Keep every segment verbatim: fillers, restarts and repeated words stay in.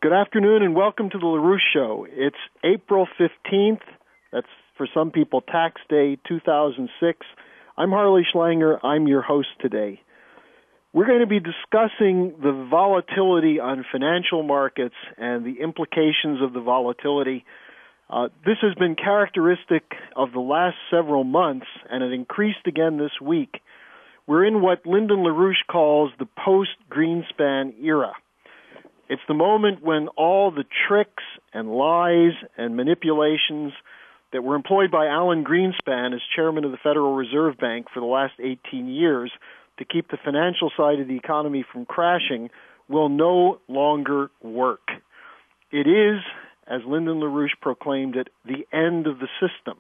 Good afternoon and welcome to the LaRouche Show. It's April fifteenth. That's, for some people, Tax Day two thousand six. I'm Harley Schlanger. I'm your host today. We're going to be discussing the volatility on financial markets and the implications of the volatility. Uh, this has been characteristic of the last several months, and it increased again this week. We're in what Lyndon LaRouche calls the post-Greenspan era. It's the moment when all the tricks and lies and manipulations that were employed by Alan Greenspan as chairman of the Federal Reserve Bank for the last eighteen years to keep the financial side of the economy from crashing will no longer work. It is, as Lyndon LaRouche proclaimed it, the end of the system.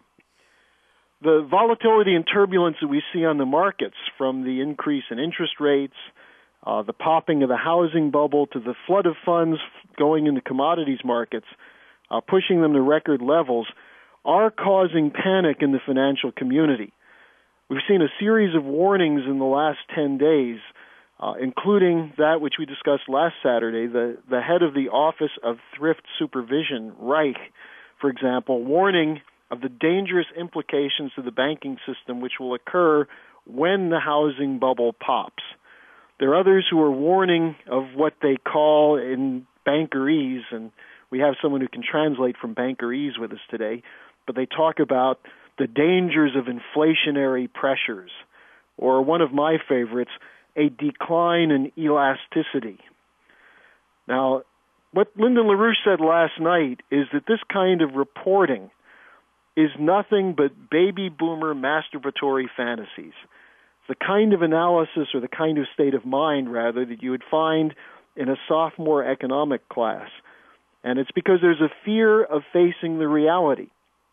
The volatility and turbulence that we see on the markets, from the increase in interest rates, uh, the popping of the housing bubble, to the flood of funds going into commodities markets, uh, pushing them to record levels, are causing panic in the financial community. We've seen a series of warnings in the last ten days, uh, including that which we discussed last Saturday. The, the head of the Office of Thrift Supervision, Reich, for example, warning of the dangerous implications to the banking system which will occur when the housing bubble pops. There are others who are warning of what they call in bankerese, and we have someone who can translate from bankerese with us today, but they talk about the dangers of inflationary pressures, or one of my favorites, a decline in elasticity. Now, what Lyndon LaRouche said last night is that this kind of reporting is nothing but baby boomer masturbatory fantasies. The kind of analysis, or the kind of state of mind, rather, that you would find in a sophomore economic class. And it's because there's a fear of facing the reality.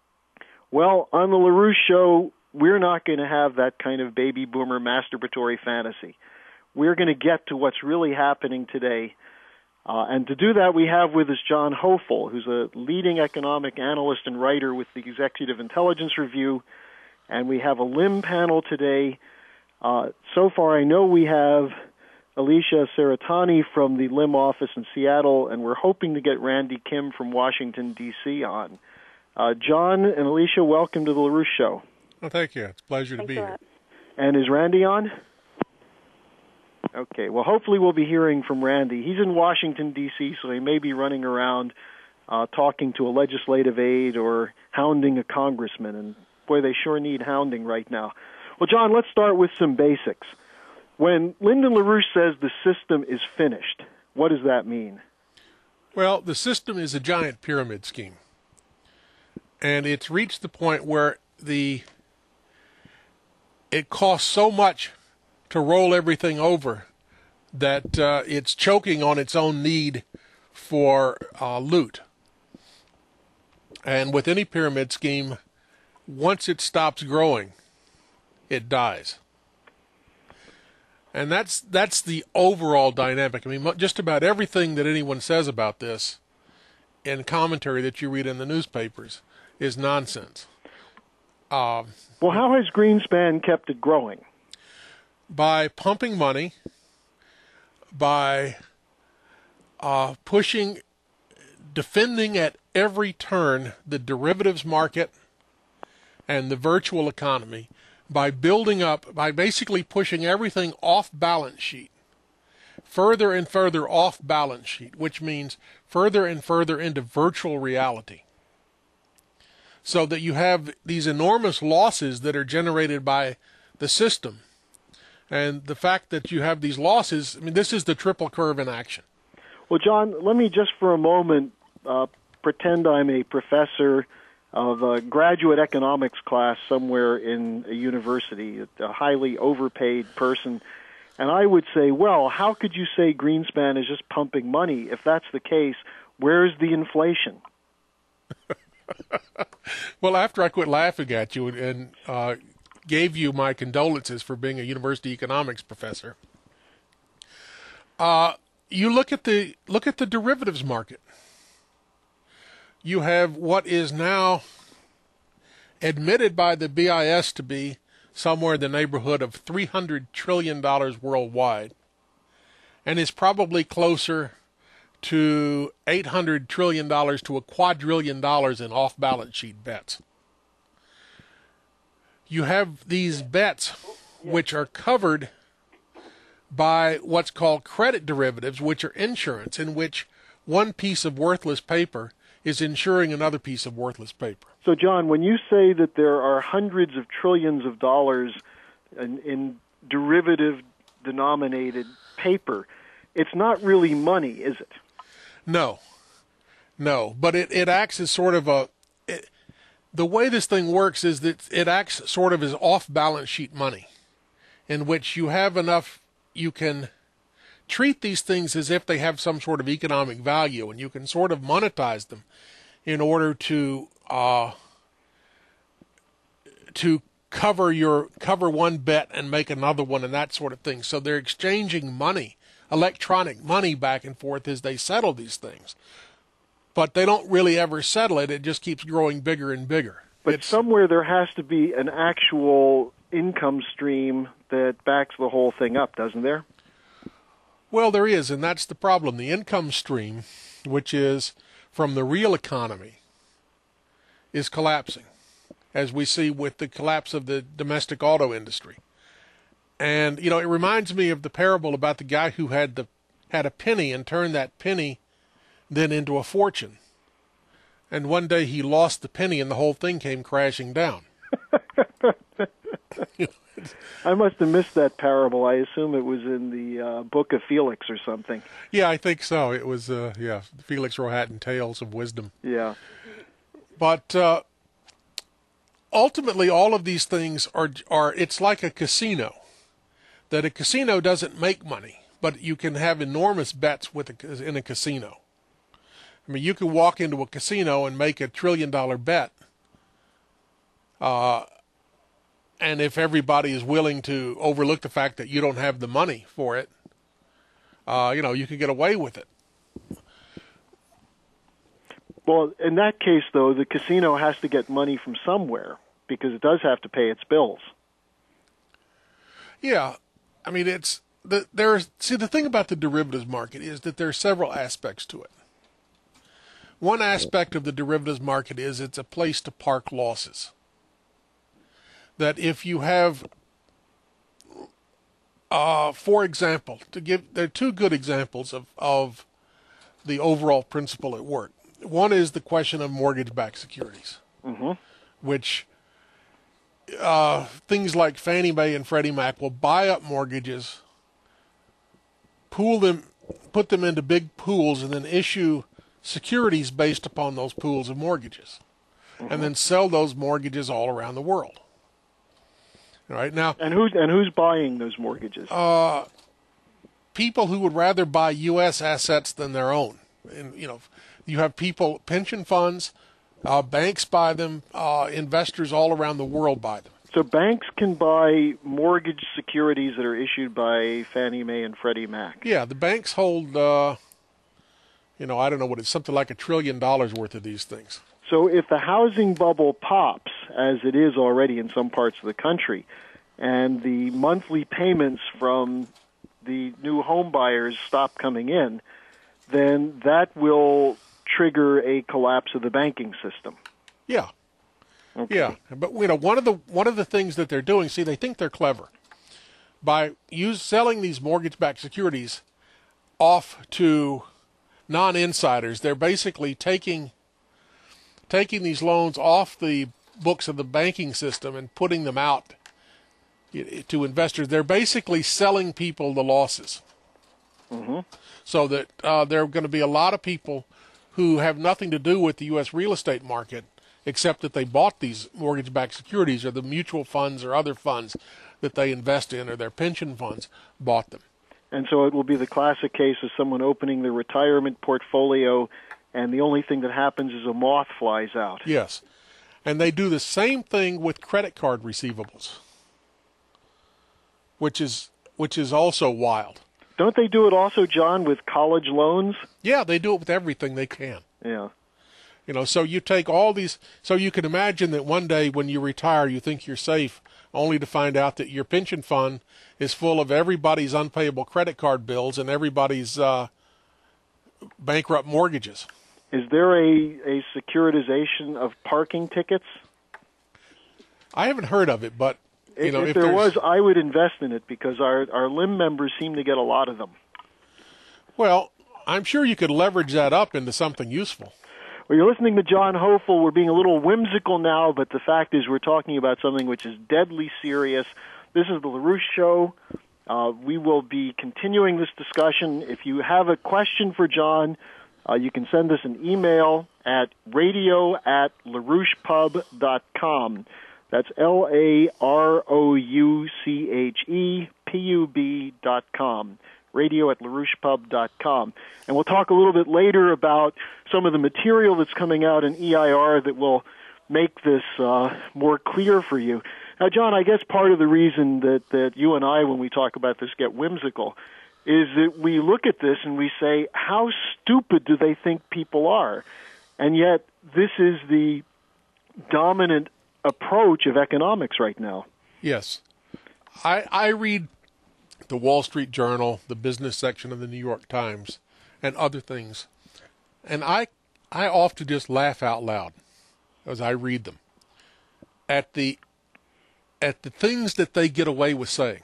Well, on the LaRouche Show, we're not going to have that kind of baby boomer masturbatory fantasy. We're going to get to what's really happening today. Uh, and to do that, we have with us John Hoefel, who's a leading economic analyst and writer with the Executive Intelligence Review. And we have a L I M panel today. Uh, so far, I know we have Alicia Seratani from the L I M office in Seattle, and we're hoping to get Randy Kim from Washington, D C on. Uh, John and Alicia, welcome to the LaRouche Show. Well, thank you. It's a pleasure to Thanks be here. And is Randy on? Okay, well, hopefully we'll be hearing from Randy. He's in Washington, D C, so he may be running around uh, talking to a legislative aide or hounding a congressman, and boy, they sure need hounding right now. Well, John, let's start with some basics. When Lyndon LaRouche says the system is finished, what does that mean? Well, the system is a giant pyramid scheme. And it's reached the point where the it costs so much to roll everything over that uh, it's choking on its own need for uh, loot. And with any pyramid scheme, once it stops growing, it dies. And that's that's the overall dynamic. I mean, just about everything that anyone says about this in commentary that you read in the newspapers is nonsense. Uh, well, how has Greenspan kept it growing? By pumping money, by uh, pushing, defending at every turn the derivatives market and the virtual economy, by building up, by basically pushing everything off balance sheet, further and further off balance sheet, which means further and further into virtual reality. So that you have these enormous losses that are generated by the system. And the fact that you have these losses, I mean, this is the triple curve in action. Well, John, let me just for a moment uh, pretend I'm a professor of a graduate economics class somewhere in a university, a highly overpaid person. And I would say, well, how could you say Greenspan is just pumping money? If that's the case, where's the inflation? Well, after I quit laughing at you and uh, gave you my condolences for being a university economics professor, uh, you look at the look at the derivatives market. You have what is now admitted by the B I S to be somewhere in the neighborhood of three hundred trillion dollars worldwide, and is probably closer to eight hundred trillion dollars to a quadrillion dollars in off-balance sheet bets. You have these bets which are covered by what's called credit derivatives, which are insurance, in which one piece of worthless paper is insuring another piece of worthless paper. So, John, when you say that there are hundreds of trillions of dollars in, in derivative-denominated paper, it's not really money, is it? No. No, but it, it acts as sort of a... It, the way this thing works is that it acts sort of as off-balance sheet money, in which you have enough, you can treat these things as if they have some sort of economic value, and you can sort of monetize them in order to uh, to cover your cover one bet and make another one and that sort of thing. So they're exchanging money, electronic money, back and forth as they settle these things. But they don't really ever settle it. It just keeps growing bigger and bigger. But it's, somewhere there has to be an actual income stream that backs the whole thing up, doesn't there? Well, there is, and that's the problem. The income stream, which is from the real economy, is collapsing, as we see with the collapse of the domestic auto industry. And, you know, it reminds me of the parable about the guy who had the had a penny and turned that penny then into a fortune. And one day he lost the penny and the whole thing came crashing down. I must have missed that parable. I assume it was in the uh, Book of Felix or something. Yeah, I think so. It was, uh, yeah, Felix Rohatyn, Tales of Wisdom. Yeah. But uh, ultimately, all of these things are, are, it's like a casino. That a casino doesn't make money, but you can have enormous bets with a, in a casino. I mean, you can walk into a casino and make a trillion-dollar bet. Uh, and if everybody is willing to overlook the fact that you don't have the money for it, uh, you know, you can get away with it. Well, in that case, though, the casino has to get money from somewhere because it does have to pay its bills. Yeah. I mean, it's the, there's, see, the thing about the derivatives market is that there are several aspects to it. One aspect of the derivatives market is it's a place to park losses. That if you have, uh, for example, to give, there are two good examples of, of the overall principle at work. One is the question of mortgage-backed securities, mm-hmm. which uh, things like Fannie Mae and Freddie Mac will buy up mortgages, pool them, put them into big pools, and then issue securities based upon those pools of mortgages, mm-hmm. and then sell those mortgages all around the world. All right, now, and who's and who's buying those mortgages? Uh, people who would rather buy U S assets than their own. And you know, you have people, pension funds, uh, banks buy them, uh, investors all around the world buy them. So banks can buy mortgage securities that are issued by Fannie Mae and Freddie Mac. Yeah, the banks hold, uh, you know, I don't know what it's, something like a trillion dollars worth of these things. So if the housing bubble pops, as it is already in some parts of the country, and the monthly payments from the new home buyers stop coming in, then that will trigger a collapse of the banking system. Yeah. Okay. Yeah, but you know, one of the one of the things that they're doing, see, they think they're clever by use selling these mortgage-backed securities off to non-insiders. They're basically taking taking these loans off the books of the banking system and putting them out to investors. They're basically selling people the losses. Mm-hmm. So that uh, there are going to be a lot of people who have nothing to do with the U S real estate market, except that they bought these mortgage-backed securities, or the mutual funds or other funds that they invest in, or their pension funds bought them. And so it will be the classic case of someone opening their retirement portfolio, and the only thing that happens is a moth flies out. Yes. And they do the same thing with credit card receivables, which is which is also wild. Don't they do it also, John, with college loans? Yeah, they do it with everything they can. Yeah. You know, so you take all these, so you can imagine that one day when you retire, you think you're safe, only to find out that your pension fund is full of everybody's unpayable credit card bills and everybody's uh, bankrupt mortgages. Is there a, a securitization of parking tickets? I haven't heard of it, but you if, know, if, if there there's- was, I would invest in it because our, our limb members seem to get a lot of them. Well, I'm sure you could leverage that up into something useful. Well, you're listening to John Hofel. We're being a little whimsical now, but the fact is we're talking about something which is deadly serious. This is the LaRouche Show. Uh, we will be continuing this discussion. If you have a question for John, uh, you can send us an email at radio at larouchepub dot com. That's L A R O U C H E P U B dot com. radio at larouchepub dot com. And we'll talk a little bit later about some of the material that's coming out in E I R that will make this uh, more clear for you. Now, John, I guess part of the reason that, that you and I, when we talk about this, get whimsical is that we look at this and we say, how stupid do they think people are? And yet, this is the dominant approach of economics right now. Yes. I, I read the Wall Street Journal, the business section of the New York Times, and other things. And I I often just laugh out loud as I read them at the at the things that they get away with saying.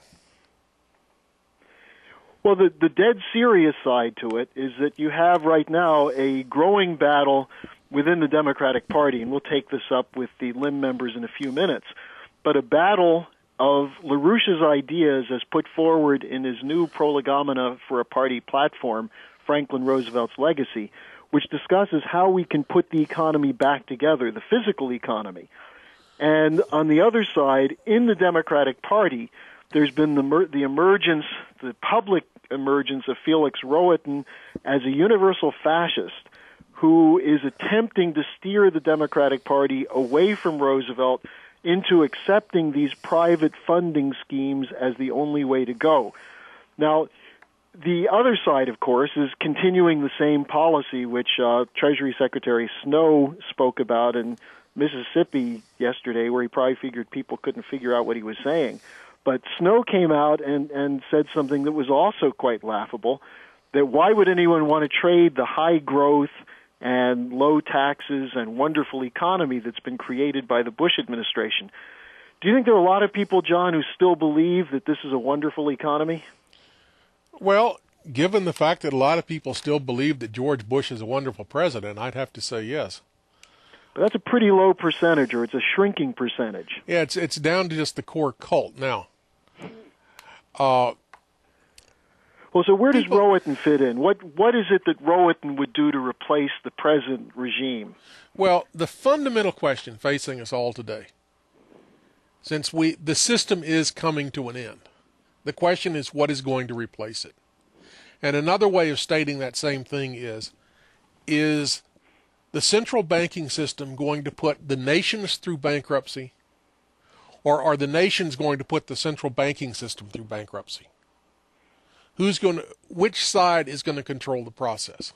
Well, the, the dead serious side to it is that you have right now a growing battle within the Democratic Party, and we'll take this up with the Limb members in a few minutes, but a battle of LaRouche's ideas as put forward in his new Prolegomena for a Party platform, Franklin Roosevelt's Legacy, which discusses how we can put the economy back together, the physical economy. And on the other side, in the Democratic Party, there's been the, mer- the emergence, the public emergence of Felix Rohatyn as a universal fascist who is attempting to steer the Democratic Party away from Roosevelt into accepting these private funding schemes as the only way to go. Now, the other side, of course, is continuing the same policy which uh, Treasury Secretary Snow spoke about in Mississippi yesterday, where he probably figured people couldn't figure out what he was saying. But Snow came out and, and said something that was also quite laughable, that why would anyone want to trade the high growth and low taxes and wonderful economy that's been created by the Bush administration? Do you think there are a lot of people, John, who still believe that this is a wonderful economy? Well, given the fact that a lot of people still believe that George Bush is a wonderful president, I'd have to say yes. But that's a pretty low percentage, or it's a shrinking percentage. Yeah, it's it's down to just the core cult now. Uh, well, so where does people, Rohatyn fit in? What What is it that Rohatyn would do to replace the present regime? Well, the fundamental question facing us all today, since we the system is coming to an end, the question is what is going to replace it? And another way of stating that same thing is, is the central banking system going to put the nations through bankruptcy, or are the nations going to put the central banking system through bankruptcy? Who's going to, which side is going to control the process?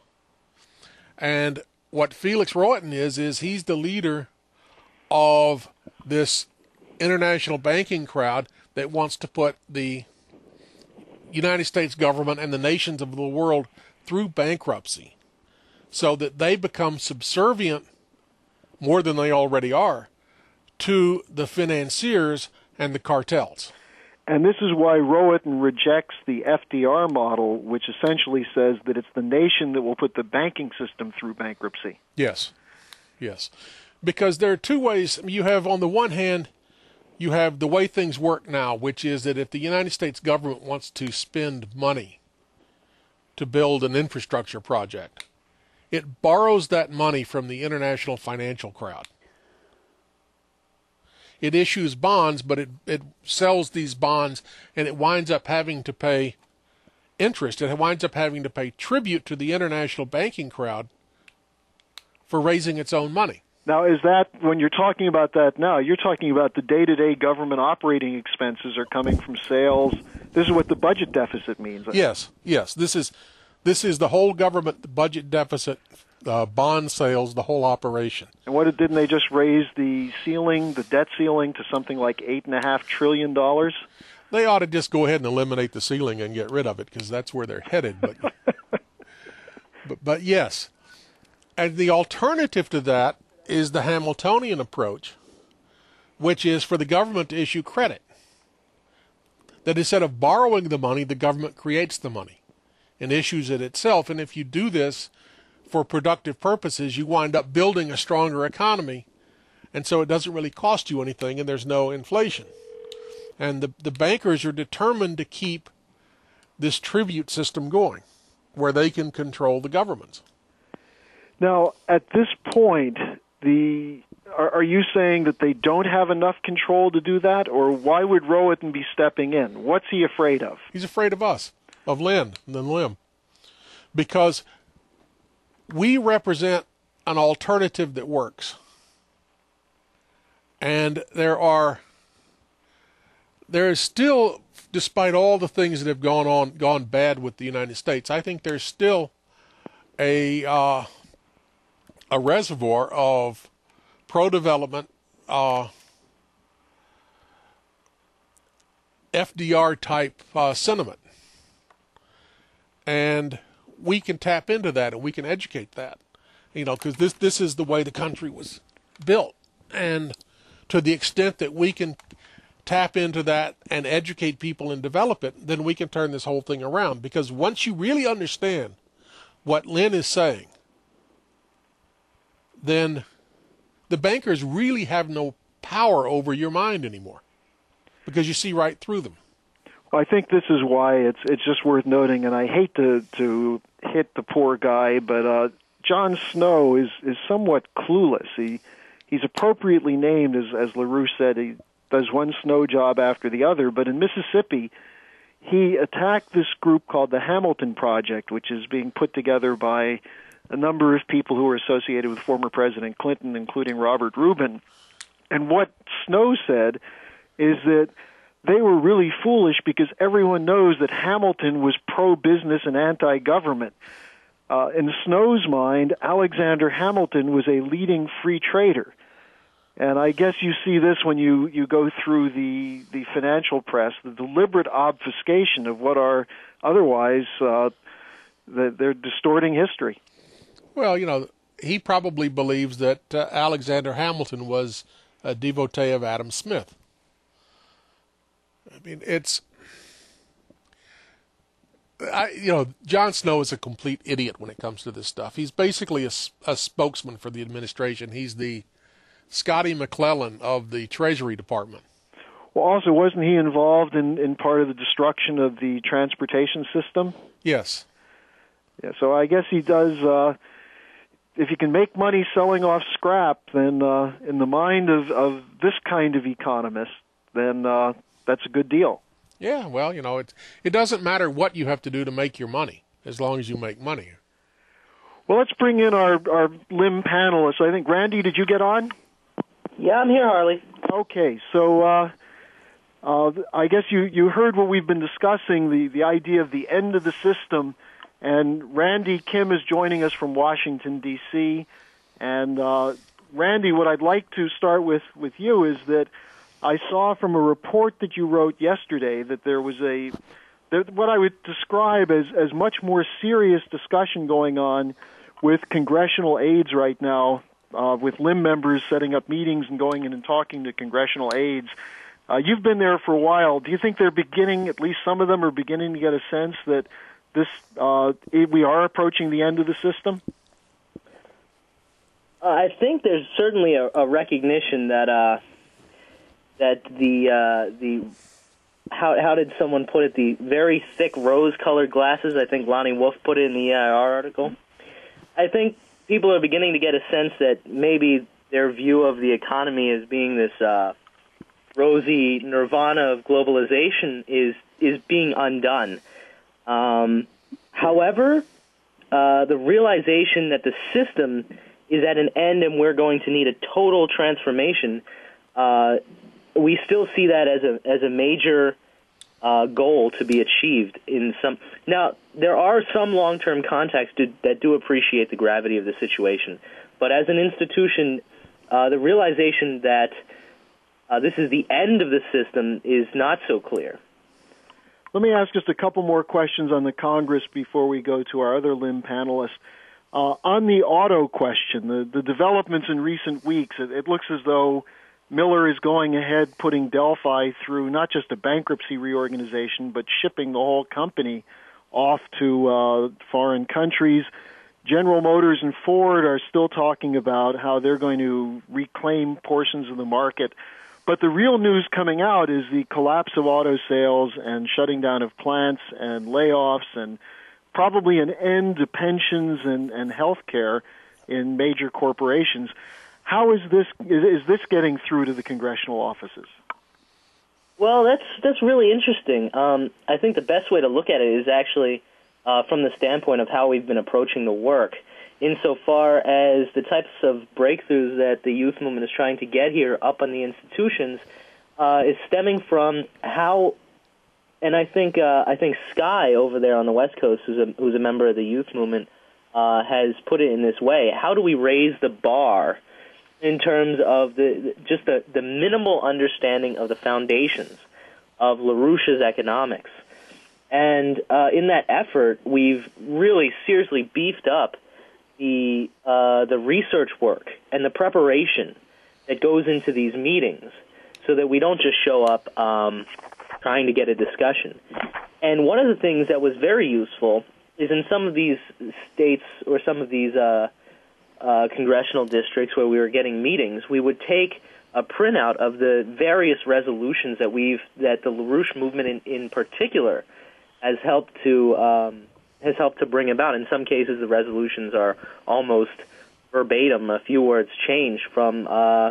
And what Felix Rohatyn is, is he's the leader of this international banking crowd that wants to put the United States government and the nations of the world through bankruptcy so that they become subservient, more than they already are, to the financiers and the cartels. And this is why Rohatyn rejects the F D R model, which essentially says that it's the nation that will put the banking system through bankruptcy. Yes, yes. Because there are two ways. You have, on the one hand, you have the way things work now, which is that if the United States government wants to spend money to build an infrastructure project, it borrows that money from the international financial crowd. It issues bonds, but it, it sells these bonds, and it winds up having to pay interest. It winds up having to pay tribute to the international banking crowd for raising its own money. Now, is that, when you're talking about that now, you're talking about the day-to-day government operating expenses are coming from sales. This is what the budget deficit means. Yes, yes. This is this is the whole government budget deficit, uh, bond sales, the whole operation. And what didn't they just raise the ceiling, the debt ceiling, to something like eight and a half trillion dollars? They ought to just go ahead and eliminate the ceiling and get rid of it, because that's where they're headed. But But, but yes, and the alternative to that is the Hamiltonian approach, which is for the government to issue credit. That instead of borrowing the money, the government creates the money and issues it itself. And if you do this for productive purposes, you wind up building a stronger economy. And so it doesn't really cost you anything, and there's no inflation. And the, the bankers are determined to keep this tribute system going, where they can control the governments. Now, at this point, the are, are you saying that they don't have enough control to do that, or why would Rohatyn be stepping in? What's he afraid of? He's afraid of us, of Lynn and then Lim, because we represent an alternative that works. And there are, there is still, despite all the things that have gone on, gone bad with the United States, I think there's still a uh, a reservoir of pro-development, uh, F D R type uh, sentiment, and we can tap into that and we can educate that, you know, because this this is the way the country was built, and to the extent that we can tap into that and educate people and develop it, then we can turn this whole thing around. Because once you really understand what Lynn is saying, then the bankers really have no power over your mind anymore, because you see right through them. Well, I think this is why it's it's just worth noting, and I hate to to hit the poor guy, but uh, Jon Snow is is somewhat clueless. He He's appropriately named, as, as LaRouche said, he does one snow job after the other. But in Mississippi, he attacked this group called the Hamilton Project, which is being put together by a number of people who are associated with former President Clinton, including Robert Rubin. And what Snow said is that they were really foolish because everyone knows that Hamilton was pro-business and anti-government. Uh, in Snow's mind, Alexander Hamilton was a leading free trader. And I guess you see this when you, you go through the, the financial press, the deliberate obfuscation of what are otherwise, uh, the, they're distorting history. Well, you know, he probably believes that uh, Alexander Hamilton was a devotee of Adam Smith. I mean, it's... I, you know, Jon Snow is a complete idiot when it comes to this stuff. He's basically a, a spokesman for the administration. He's the Scotty McClellan of the Treasury Department. Well, also, wasn't he involved in, in part of the destruction of the transportation system? Yes. Yeah, so I guess he does, uh, if you can make money selling off scrap, then uh, in the mind of, of this kind of economist, then uh, that's a good deal. Yeah, well, you know, it, it doesn't matter what you have to do to make your money, as long as you make money. Well, let's bring in our, our Lim panelists. I think, Randy, did you get on? Yeah, I'm here, Harley. Okay, so uh, uh, I guess you, you heard what we've been discussing, the, the idea of the end of the system, and Randy Kim is joining us from Washington, D C And uh, Randy, what I'd like to start with, with you is that I saw from a report that you wrote yesterday that there was a, that what I would describe as, as much more serious discussion going on with congressional aides right now, uh, with Lim members setting up meetings and going in and talking to congressional aides. Uh, you've been there for a while. Do you think they're beginning, at least some of them are beginning to get a sense that this uh, we are approaching the end of the system? Uh, I think there's certainly a, a recognition that uh, that the uh, the how how did someone put it, the very thick rose-colored glasses, I think Lonnie Wolf put it in the E I R article. I think people are beginning to get a sense that maybe their view of the economy as being this uh, rosy nirvana of globalization is is being undone. Um, however, uh, the realization that the system is at an end and we're going to need a total transformation, uh, we still see that as a as a major uh, goal to be achieved. In some now, there are some long-term contacts do, that do appreciate the gravity of the situation, but as an institution, uh, the realization that uh, this is the end of the system is not so clear. Let me ask just a couple more questions on the Congress before we go to our other L I M panelists. Uh, on the auto question, the, the developments in recent weeks, it, it looks as though Miller is going ahead putting Delphi through not just a bankruptcy reorganization, but shipping the whole company off to uh, foreign countries. General Motors and Ford are still talking about how they're going to reclaim portions of the market. But the real news coming out is the collapse of auto sales and shutting down of plants and layoffs and probably an end to pensions and, and health care in major corporations. How is this is, is this getting through to the congressional offices? Well, that's that's really interesting. Um, I think the best way to look at it is actually uh, from the standpoint of how we've been approaching the work, insofar as the types of breakthroughs that the youth movement is trying to get here up on the institutions uh, is stemming from how, and I think uh, I think Sky over there on the West Coast, who's a, who's a member of the youth movement, uh, has put it in this way: how do we raise the bar in terms of the just the, the minimal understanding of the foundations of LaRouche's economics? And uh, in that effort, we've really seriously beefed up the uh, the research work and the preparation that goes into these meetings, so that we don't just show up um, trying to get a discussion. And one of the things that was very useful is in some of these states or some of these uh, uh, congressional districts where we were getting meetings, we would take a printout of the various resolutions that we've that the LaRouche movement in, in particular has helped to um, has helped to bring about. In some cases, the resolutions are almost verbatim, a few words changed from uh,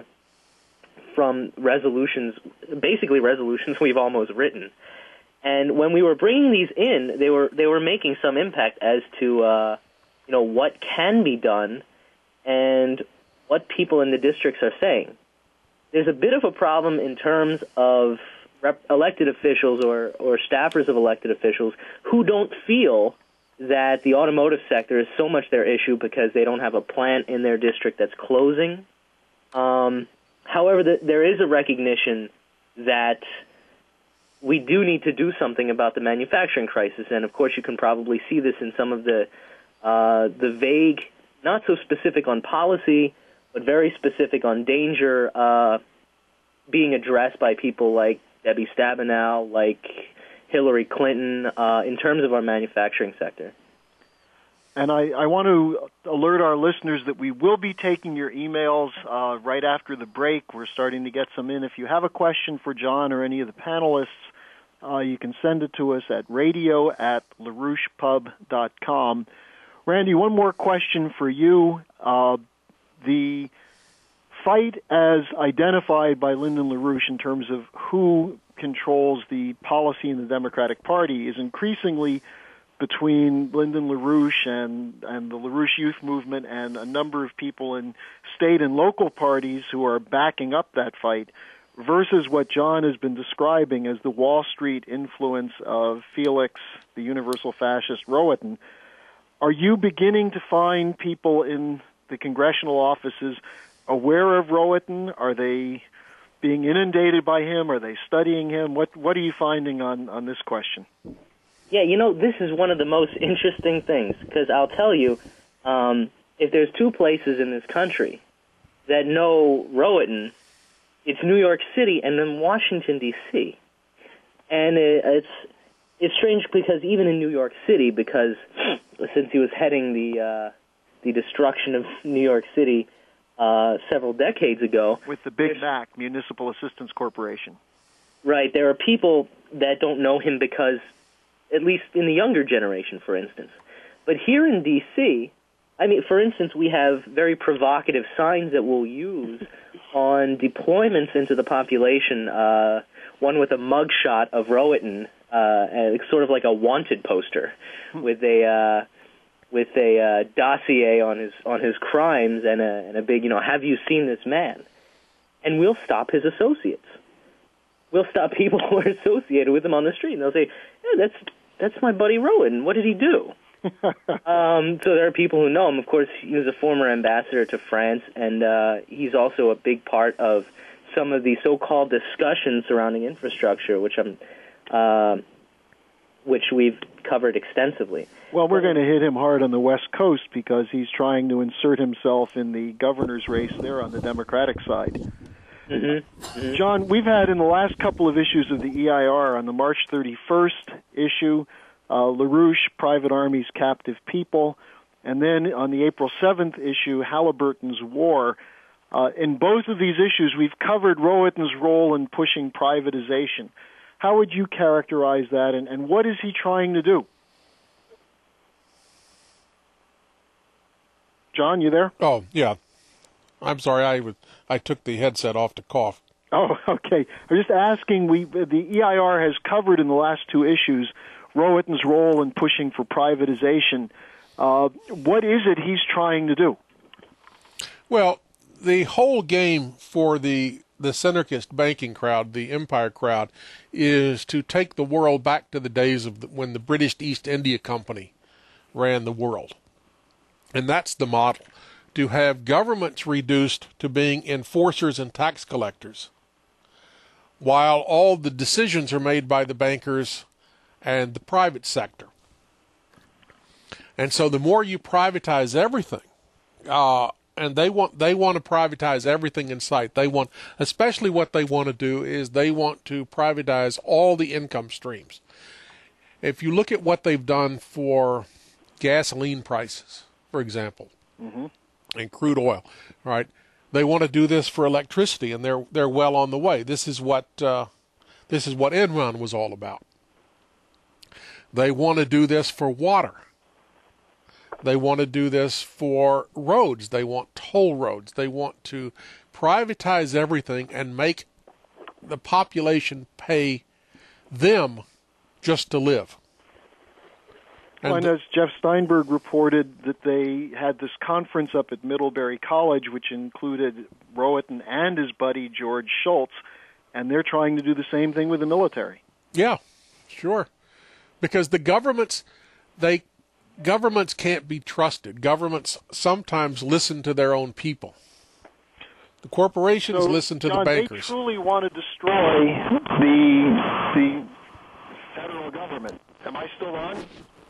from resolutions, basically resolutions we've almost written. And when we were bringing these in, they were they were making some impact as to uh, you know what can be done and what people in the districts are saying. There's a bit of a problem in terms of rep- elected officials or, or staffers of elected officials who don't feel that the automotive sector is so much their issue because they don't have a plant in their district that's closing. Um, however, the, there is a recognition that we do need to do something about the manufacturing crisis, and of course you can probably see this in some of the uh, the vague, not so specific on policy, but very specific on danger uh, being addressed by people like Debbie Stabenow, like Hillary Clinton, uh, in terms of our manufacturing sector. And I, I want to alert our listeners that we will be taking your emails uh, right after the break. We're starting to get some in. If you have a question for John or any of the panelists, uh, you can send it to us at radio at larouchepub dot com. Randy, one more question for you. Uh, the fight as identified by Lyndon LaRouche in terms of who controls the policy in the Democratic Party is increasingly between Lyndon LaRouche and, and the LaRouche Youth Movement and a number of people in state and local parties who are backing up that fight versus what John has been describing as the Wall Street influence of Felix, the universal fascist Rohatyn. Are you beginning to find people in the congressional offices aware of Rohatyn? Are they being inundated by him? Are they studying him? What What are you finding on, on this question? Yeah, you know, this is one of the most interesting things, because I'll tell you, um, if there's two places in this country that know Rohatyn, it's New York City and then Washington, D C And it, it's it's strange because even in New York City, because since he was heading the uh, the destruction of New York City uh, several decades ago. With the Big Mac, Municipal Assistance Corporation. Right. There are people that don't know him because, at least in the younger generation, for instance. But here in D C, I mean, for instance, we have very provocative signs that we'll use on deployments into the population, uh, one with a mugshot of Rohatyn, uh, and it's sort of like a wanted poster with a uh, with a uh, dossier on his on his crimes and a, and a big, you know, have you seen this man? And we'll stop his associates. We'll stop people who are associated with him on the street, and they'll say, yeah, that's that's my buddy Rohatyn. What did he do? um, so there are people who know him. Of course, he was a former ambassador to France, and uh, he's also a big part of some of the so-called discussions surrounding infrastructure, which I'm uh, which we've covered extensively. Well, we're going to hit him hard on the West Coast because he's trying to insert himself in the governor's race there on the Democratic side. Mm-hmm. Mm-hmm. John, we've had in the last couple of issues of the E I R, on the March thirty-first issue, uh, LaRouche, Private Armies, Captive People, and then on the April seventh issue, Halliburton's War. Uh, in both of these issues, we've covered Rohatyn's role in pushing privatization. How would you characterize that, and, and what is he trying to do? John, you there? Oh, yeah. I'm sorry, I was, I took the headset off to cough. Oh, okay. I'm just asking, we the E I R has covered in the last two issues Rohatyn's role in pushing for privatization. Uh, what is it he's trying to do? Well, the whole game for the the syndicalist banking crowd, the empire crowd, is to take the world back to the days of the, when the British East India Company ran the world. And that's the model, to have governments reduced to being enforcers and tax collectors, while all the decisions are made by the bankers and the private sector. And so the more you privatize everything, uh, and they want they want to privatize everything in sight. They want, especially what they want to do is they want to privatize all the income streams. If you look at what they've done for gasoline prices, for example, mm-hmm. and crude oil, right? They want to do this for electricity, and they're they're well on the way. This is what uh, this is what Enron was all about. They want to do this for water. They want to do this for roads. They want toll roads. They want to privatize everything and make the population pay them just to live. And, and as Jeff Steinberg reported, that they had this conference up at Middlebury College, which included Rohatyn and his buddy George Shultz, and they're trying to do the same thing with the military. Yeah, sure. Because the governments, they governments can't be trusted. Governments sometimes listen to their own people. The corporations so, listen to John, the bankers. They truly want to destroy the the federal government. Am I still on?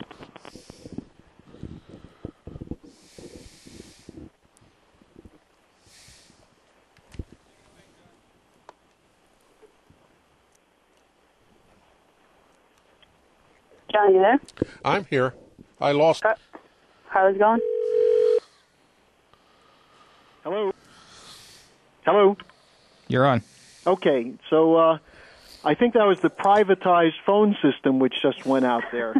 John, you there? I'm here. I lost. How, how's it going? Hello? Hello? You're on. Okay, so uh, I think that was the privatized phone system which just went out there.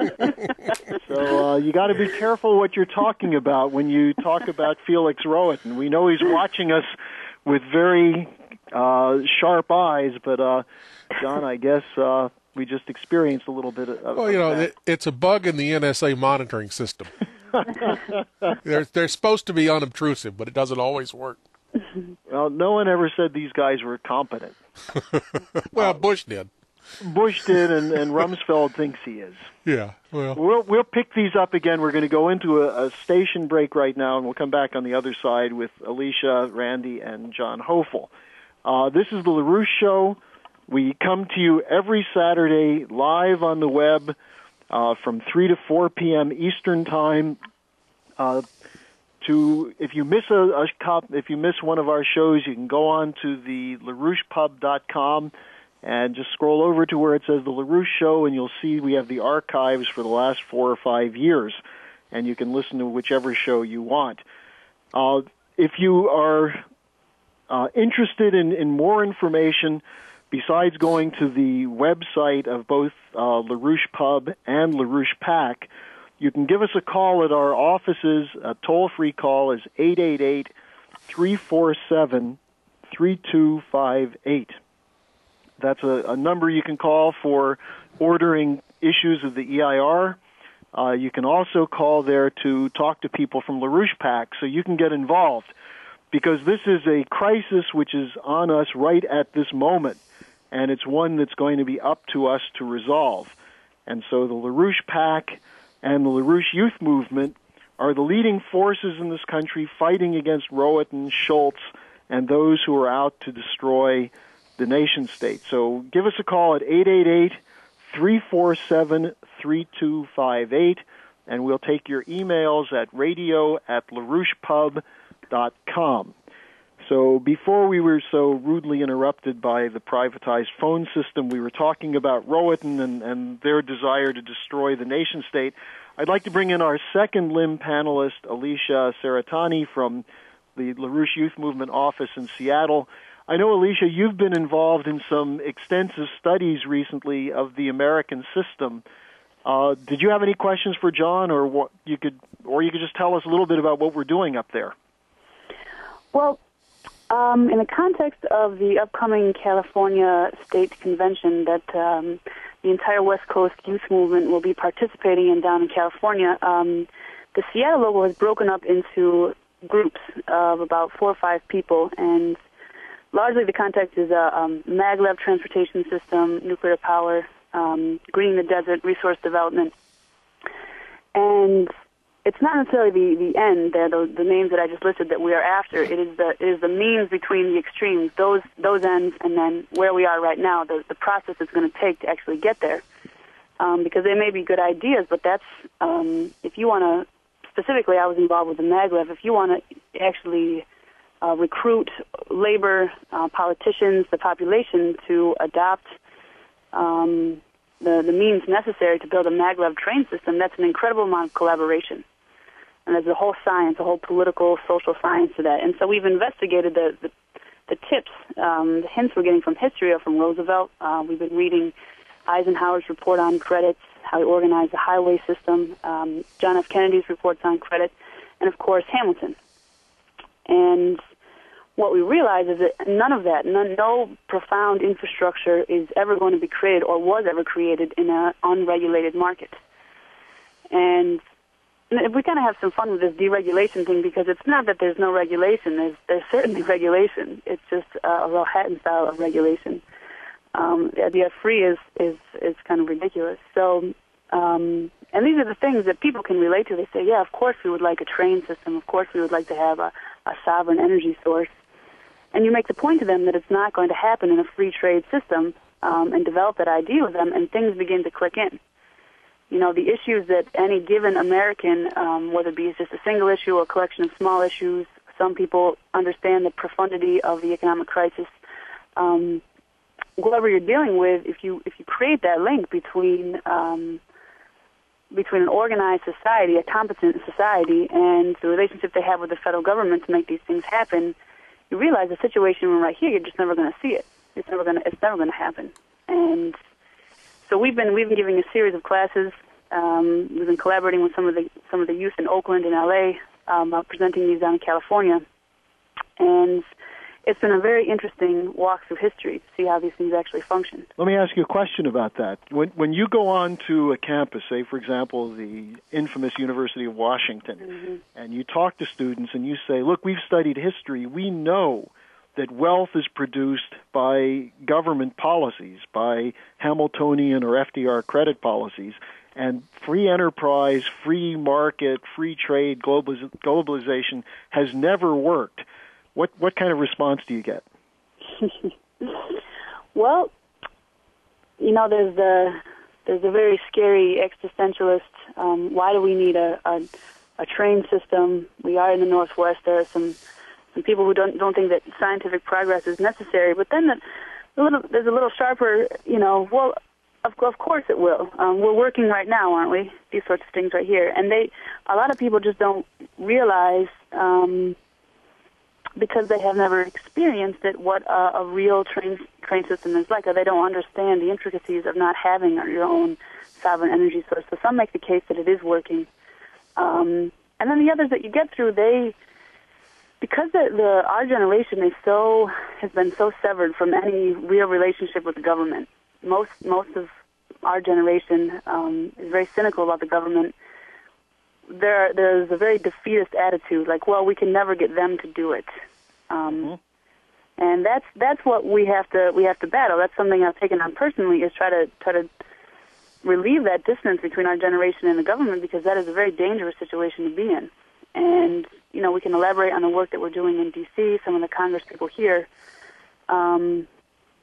so uh, you got to be careful what you're talking about when you talk about Felix Rohatyn. We know he's watching us with very uh, sharp eyes, but uh, John, I guess uh, we just experienced a little bit of. Well, you know, that. it, it's a bug in the N S A monitoring system. they're they're supposed to be unobtrusive, but it doesn't always work. Well, no one ever said these guys were competent. Well, Bush did. Bush did, and, and Rumsfeld thinks he is. Yeah. Well, we'll we'll pick these up again. We're going to go into a, a station break right now, and we'll come back on the other side with Alicia, Randy, and John Hofel. Uh, this is the LaRouche Show. We come to you every Saturday live on the web uh, from three to four p.m. Eastern Time. Uh, to if you miss a, a cop, if you miss one of our shows, you can go on to the larouche pub dot com and just scroll over to where it says the LaRouche Show, and you'll see we have the archives for the last four or five years, and you can listen to whichever show you want. Uh, if you are uh, interested in, in more information, besides going to the website of both uh, LaRouche Pub and LaRouche Pack, you can give us a call at our offices. A toll-free call is eight eight eight, three four seven, three two five eight. That's a, a number you can call for ordering issues of the E I R. Uh, you can also call there to talk to people from LaRouche Pack so you can get involved, because this is a crisis which is on us right at this moment, and it's one that's going to be up to us to resolve. And so the LaRouche Pack and the LaRouche Youth Movement are the leading forces in this country fighting against Rohatyn, Shultz, and those who are out to destroy the nation state. So give us a call at eight eight eight, three four seven, three two five eight, and we'll take your emails at radio at larouchepub dot com. So before we were so rudely interrupted by the privatized phone system, we were talking about Rohatyn and, and their desire to destroy the nation state. I'd like to bring in our second limb panelist, Alicia Seratani from the LaRouche Youth Movement office in Seattle. I know, Alicia, you've been involved in some extensive studies recently of the American system. Uh, did you have any questions for John, or what you could, or you could just tell us a little bit about what we're doing up there? Well, um, in the context of the upcoming California State Convention that um, the entire West Coast Youth Movement will be participating in down in California, um, the Seattle logo has broken up into groups of about four or five people, and largely the context is a um, maglev transportation system, nuclear power, um, greening the desert, resource development. And it's not necessarily the, the end there, the, the names that I just listed that we are after. It is the it is the means between the extremes, those those ends, and then where we are right now, the, the process it's going to take to actually get there. Um, because they may be good ideas, but that's, um, if you want to, specifically I was involved with the maglev, if you want to actually uh, recruit labor, uh, politicians, the population to adopt um, the, the means necessary to build a maglev train system, that's an incredible amount of collaboration. And there's a whole science, a whole political, social science to that. And so we've investigated the, the, the tips, um, the hints we're getting from history or from Roosevelt. Uh, we've been reading Eisenhower's report on credits, how he organized the highway system, um, John F. Kennedy's reports on credit, and, of course, Hamilton. And what we realize is that none of that, none, no profound infrastructure is ever going to be created or was ever created in an unregulated market. And we kind of have some fun with this deregulation thing because it's not that there's no regulation. There's, there's certainly regulation. It's just uh, a Rohatyn style of regulation. Um, the idea of free is, is, is kind of ridiculous. So, um, and these are the things that people can relate to. They say, yeah, of course we would like a train system. Of course we would like to have a, a sovereign energy source. And you make the point to them that it's not going to happen in a free trade system, um, and develop that idea with them, and things begin to click in. You know, the issues that any given American, um, whether it be just a single issue or a collection of small issues, some people understand the profundity of the economic crisis. Um, whoever you're dealing with, if you if you create that link between um, between an organized society, a competent society, and the relationship they have with the federal government to make these things happen, you realize the situation we're right here, you're just never going to see it. It's never going to it's never going to happen. And so we've been we've been giving a series of classes. Um, we've been collaborating with some of the some of the youth in Oakland and L A um, about presenting these down in California, and it's been a very interesting walk through history to see how these things actually function. Let me ask you a question about that. When when you go on to a campus, say for example the infamous University of Washington, mm-hmm. and you talk to students and you say, "Look, we've studied history. We know that wealth is produced by government policies, by Hamiltonian or F D R credit policies, and free enterprise, free market, free trade, globaliz- globalization has never worked." What what kind of response do you get? Well, you know, there's the there's a very scary existentialist. Um, why do we need a, a a train system? We are in the Northwest. There are some. And people who don't don't think that scientific progress is necessary, but then the, the little, there's a little sharper, you know. Well, of, of course it will. Um, we're working right now, aren't we? These sorts of things right here, and they, a lot of people just don't realize um, because they have never experienced it what a, a real train train system is like, or they don't understand the intricacies of not having your own sovereign energy source. So some make the case that it is working, um, and then the others that you get through, they. Because the, the our generation is so has been so severed from any real relationship with the government. Most most of our generation um, is very cynical about the government. There there's a very defeatist attitude, like, well, we can never get them to do it, um, mm-hmm. and that's that's what we have to we have to battle. That's something I've taken on personally, is try to try to relieve that distance between our generation and the government, because that is a very dangerous situation to be in. And, you know, we can elaborate on the work that we're doing in D C, some of the Congress people here. Um,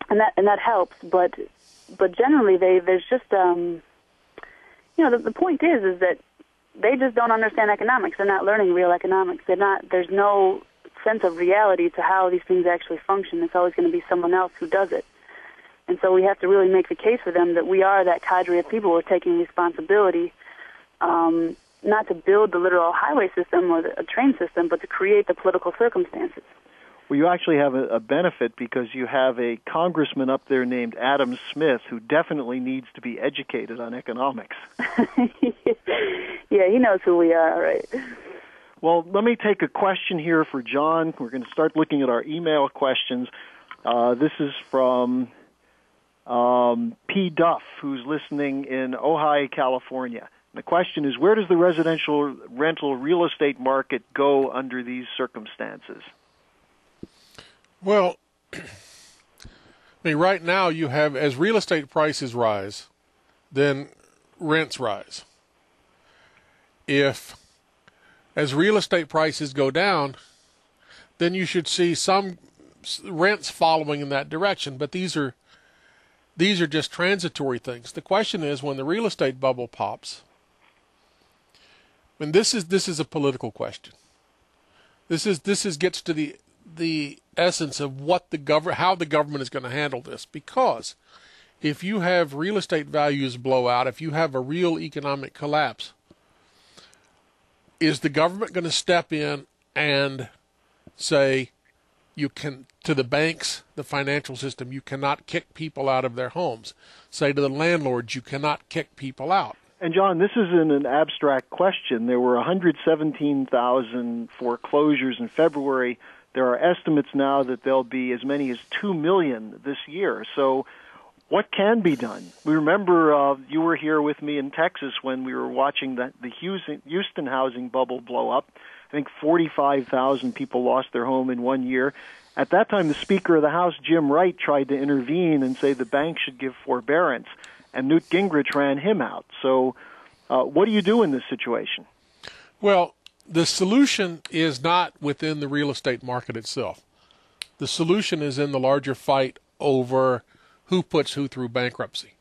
and that and that helps. But but generally, they there's just um, you know the, the point is is that they just don't understand economics. They're not learning real economics. They're not. There's no sense of reality to how these things actually function. It's always going to be someone else who does it. And so we have to really make the case for them that we are that cadre of people who are taking responsibility, um, not to build the literal highway system or the, a train system, but to create the political circumstances. Well, you actually have a, a benefit because you have a congressman up there named Adam Smith who definitely needs to be educated on economics. Yeah, he knows who we are, all right. Well, let me take a question here for John. We're going to start looking at our email questions. Uh, this is from um, P. Duff, who's listening in Ojai, California. And the question is, where does the residential rental real estate market go under these circumstances? Well, I mean, right now you have, as real estate prices rise, then rents rise. If, as real estate prices go down, then you should see some rents following in that direction. But these are these are just transitory things. The question is, when the real estate bubble pops, and this is this is a political question. This is this is gets to the the essence of what the government, how the government is going to handle this. Because if you have real estate values blow out, if you have a real economic collapse, is the government going to step in and say, you can, to the banks, the financial system, you cannot kick people out of their homes? Say to the landlords, you cannot kick people out. And, John, this isn't an abstract question. There were one hundred seventeen thousand foreclosures in February. There are estimates now that there'll be as many as two million this year. So what can be done? We remember uh, you were here with me in Texas when we were watching the, the Houston housing bubble blow up. I think forty-five thousand people lost their home in one year. At that time, the Speaker of the House, Jim Wright, tried to intervene and say the bank should give forbearance, and Newt Gingrich ran him out. So uh, what do you do in this situation? Well, the solution is not within the real estate market itself. The solution is in the larger fight over who puts who through bankruptcy.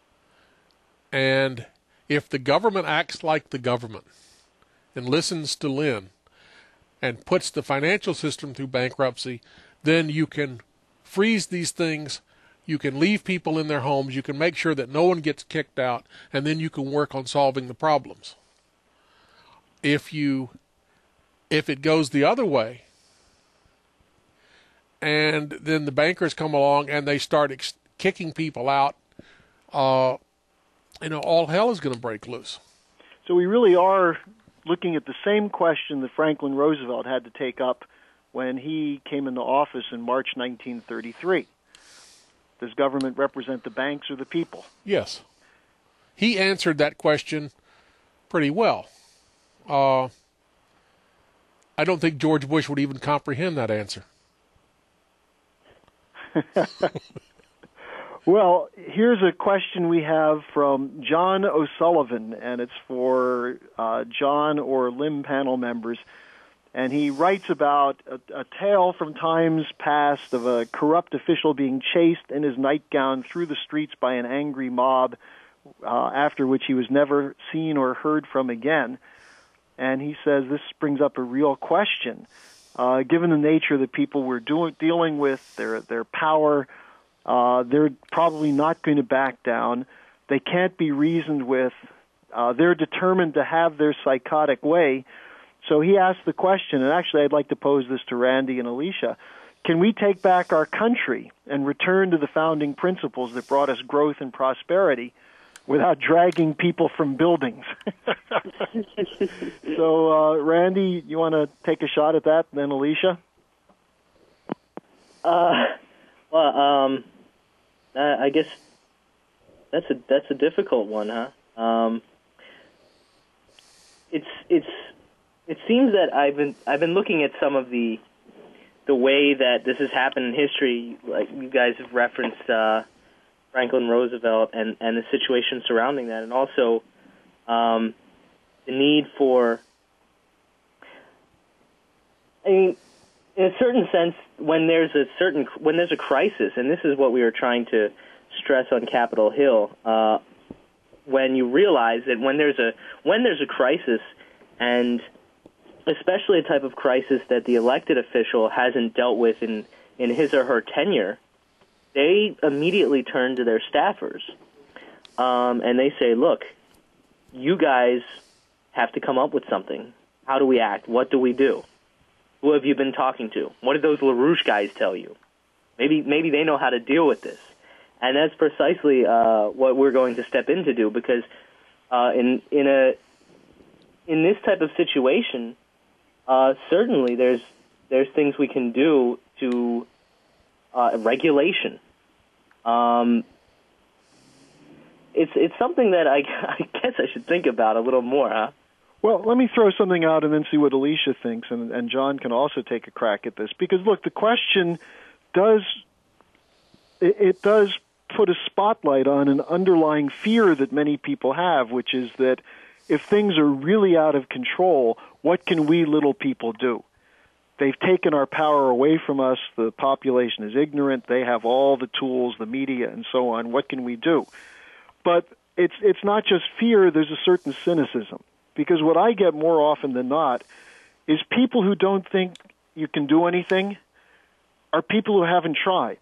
And if the government acts like the government and listens to Lynn and puts the financial system through bankruptcy, then you can freeze these things, you can leave people in their homes, you can make sure that no one gets kicked out, and then you can work on solving the problems. If you, if it goes the other way, and then the bankers come along and they start ex- kicking people out, uh, you know, all hell is going to break loose. So we really are looking at the same question that Franklin Roosevelt had to take up when he came into office in March nineteen thirty-three. Does government represent the banks or the people? Yes. He answered that question pretty well. Uh, I don't think George Bush would even comprehend that answer. Well, here's a question we have from John O'Sullivan, and it's for uh, John or L I M panel members. And he writes about a, a tale from times past of a corrupt official being chased in his nightgown through the streets by an angry mob, uh, after which he was never seen or heard from again. And he says this brings up a real question. Uh, given the nature of the people we're doing, dealing with, their their power, uh, they're probably not going to back down. They can't be reasoned with. Uh, they're determined to have their psychotic way. So he asked the question, and actually I'd like to pose this to Randy and Alicia. Can we take back our country and return to the founding principles that brought us growth and prosperity without dragging people from buildings? So, uh, Randy, you want to take a shot at that, and then Alicia? Uh, well, um, I guess that's a that's a difficult one, huh? Um, it's it's it seems that I've been I've been looking at some of the the way that this has happened in history. Like you guys have referenced uh, Franklin Roosevelt and and the situation surrounding that, and also um, the need for. I mean, in a certain sense, when there's a certain when there's a crisis, and this is what we were trying to stress on Capitol Hill, uh, when you realize that when there's a when there's a crisis, and especially a type of crisis that the elected official hasn't dealt with in, in his or her tenure, they immediately turn to their staffers, um, and they say, look, you guys have to come up with something. How do we act? What do we do? Who have you been talking to? What did those LaRouche guys tell you? Maybe maybe they know how to deal with this. And that's precisely uh, what we're going to step in to do, because uh, in in a in this type of situation, uh, certainly there's there's things we can do to uh, regulation. Um, it's it's something that I, I guess I should think about a little more, huh? Well, let me throw something out and then see what Alicia thinks, and, and John can also take a crack at this. Because, look, the question does, it, it does put a spotlight on an underlying fear that many people have, which is that if things are really out of control, what can we little people do? They've taken our power away from us. The population is ignorant. They have all the tools, the media, and so on. What can we do? But it's it's not just fear. There's a certain cynicism. Because what I get more often than not is people who don't think you can do anything are people who haven't tried.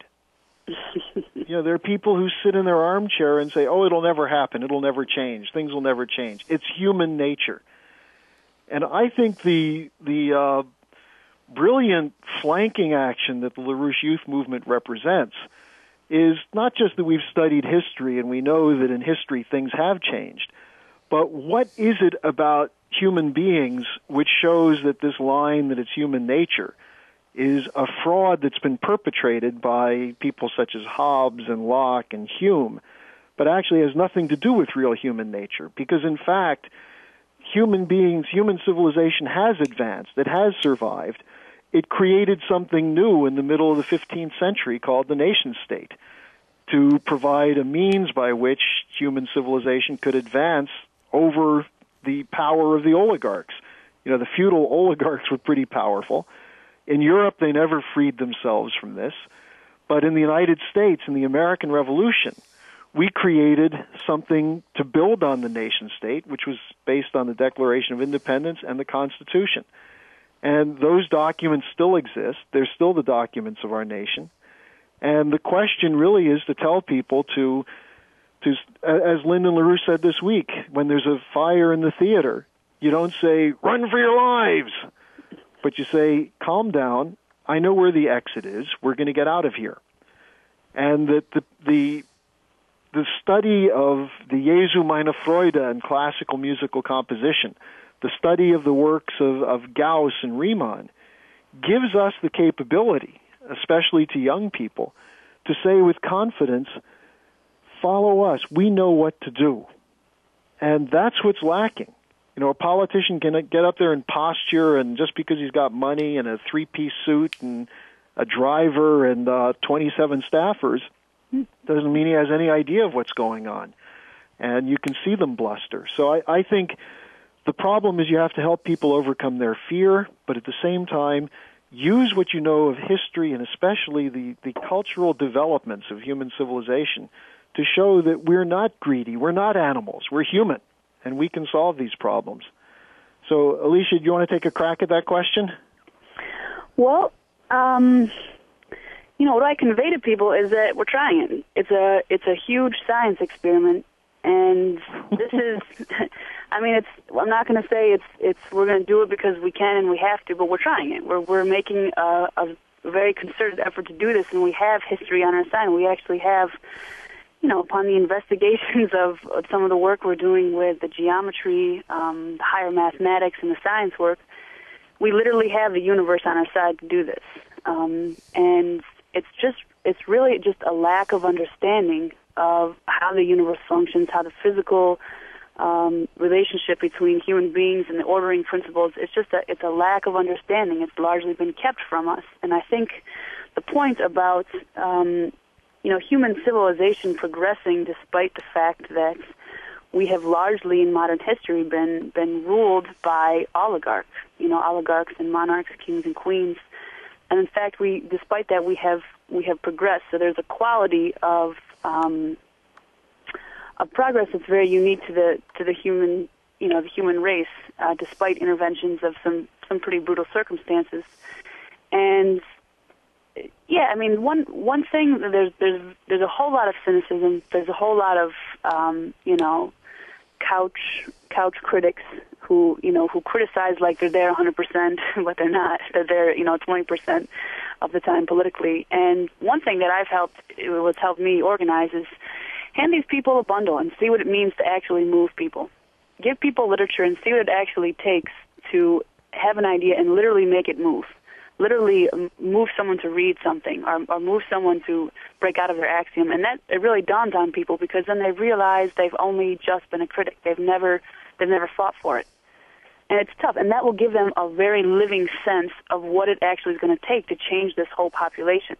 You know, there are people who sit in their armchair and say, oh, it'll never happen, it'll never change, things will never change. It's human nature. And I think the the uh, brilliant flanking action that the LaRouche Youth Movement represents is not just that we've studied history and we know that in history things have changed, but what is it about human beings which shows that this line that it's human nature is a fraud that's been perpetrated by people such as Hobbes and Locke and Hume, but actually has nothing to do with real human nature? Because, in fact, human beings, human civilization has advanced. It has survived. It created something new in the middle of the fifteenth century called the nation-state to provide a means by which human civilization could advance over the power of the oligarchs. You know, the feudal oligarchs were pretty powerful. In Europe, they never freed themselves from this. But in the United States, in the American Revolution, we created something to build on the nation-state, which was based on the Declaration of Independence and the Constitution. And those documents still exist. They're still the documents of our nation. And the question really is to tell people to To, as Lyndon LaRouche said this week, when there's a fire in the theater, you don't say, run for your lives, but you say, calm down, I know where the exit is, we're going to get out of here. And that the, the, the study of the Jesu meine Freude and classical musical composition, the study of the works of, of Gauss and Riemann, gives us the capability, especially to young people, to say with confidence, follow us. We know what to do. And that's what's lacking. You know, a politician can get up there and posture, and just because he's got money and a three-piece suit and a driver and uh, twenty-seven staffers doesn't mean he has any idea of what's going on. And you can see them bluster. So I, I think the problem is you have to help people overcome their fear, but at the same time, use what you know of history and especially the, the cultural developments of human civilization to show that we're not greedy, we're not animals, we're human, and we can solve these problems. So, Alicia, do you want to take a crack at that question? Well, um, you know, what I convey to people is that we're trying it. It's a, it's a huge science experiment, and this is, I mean, it's, I'm not going to say it's, it's, we're going to do it because we can and we have to, but we're trying it. We're, we're making a, a very concerted effort to do this, and we have history on our side, and we actually have, you know, upon the investigations of, of some of the work we're doing with the geometry, um, the higher mathematics, and the science work, we literally have the universe on our side to do this. Um, and it's just, it's really just a lack of understanding of how the universe functions, how the physical um, relationship between human beings and the ordering principles. It's just a, it's a lack of understanding. It's largely been kept from us. And I think the point about um, you know, human civilization progressing despite the fact that we have largely in modern history been, been ruled by oligarchs, you know, oligarchs and monarchs, kings and queens. And in fact, we, despite that, we have we have progressed. So there's a quality of um, of progress that's very unique to the to the human, you know, the human race, uh, despite interventions of some some pretty brutal circumstances. And yeah, I mean, one one thing, there's there's there's a whole lot of cynicism. There's a whole lot of um, you know, couch couch critics who you know who criticize like they're there one hundred percent, but they're not. They're there, you know, twenty percent of the time politically. And one thing that I've helped, what's helped me organize, is hand these people a bundle and see what it means to actually move people. Give people literature and see what it actually takes to have an idea and literally make it move. Literally move someone to read something, or, or move someone to break out of their axiom. And that, it really dawns on people, because then they realize they've only just been a critic. They've never, they've never fought for it. And it's tough, and that will give them a very living sense of what it actually is going to take to change this whole population.